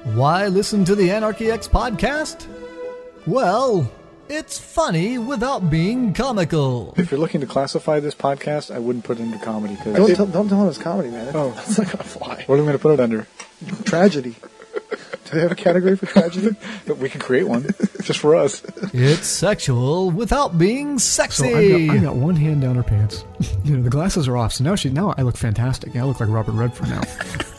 Why listen to the Anarchy X podcast? Well, it's funny without being comical. If you're looking to classify this podcast, I wouldn't put it under comedy. Cause Don't tell them it's comedy, man. Oh. That's not going to fly. What are we going to put it under? Tragedy. Do they have a category for tragedy? We can create one just for us. It's sexual without being So sexy. I got one hand down her pants. The glasses are off. So now I look fantastic. I look like Robert Redford now.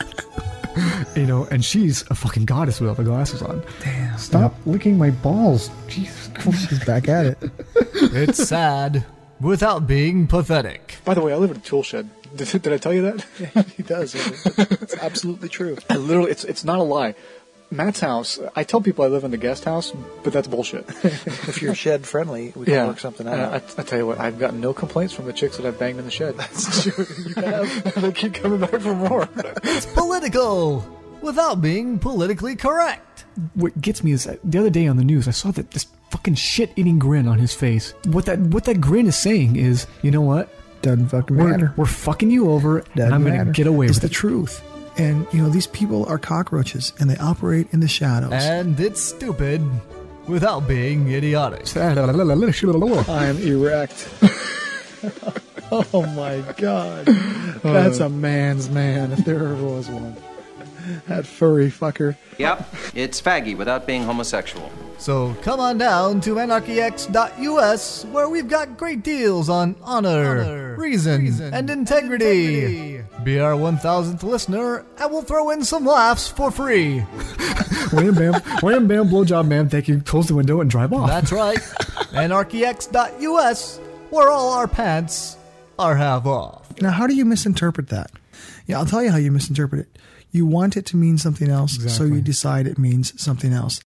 And she's a fucking goddess without the glasses on. Damn. Stop licking my balls. Jesus Christ. She's back at it. It's sad without being pathetic. By the way, I live in a tool shed. Did I tell you that? Yeah, he does. It's absolutely true. I literally, it's not a lie. Matt's house, I tell people I live in the guest house, but that's bullshit. If you're shed friendly, we can work something out. I tell you what, I've gotten no complaints from the chicks that I've banged in the shed. That's true. You have. They keep coming back for more. It's political without being politically correct. What gets me is that the other day on the news, I saw that this fucking shit-eating grin on his face. What that grin is saying is, you know what? Doesn't fucking matter. We're fucking you over, and I'm going to get away with it. It's the truth. And, these people are cockroaches, and they operate in the shadows. And it's stupid without being idiotic. I am erect. Oh, my God. That's a man's man, if there ever was one. That furry fucker. Yep, it's faggy without being homosexual. So come on down to anarchyx.us, where we've got great deals on honor, reason, and integrity. Be our 1,000th listener, and we'll throw in some laughs for free. Wham bam, blowjob man, thank you. Close the window and drive off. That's right. anarchyx.us, where all our pants are half off. Now, how do you misinterpret that? Yeah, I'll tell you how you misinterpret it. You want it to mean something else, so you decide it means something else.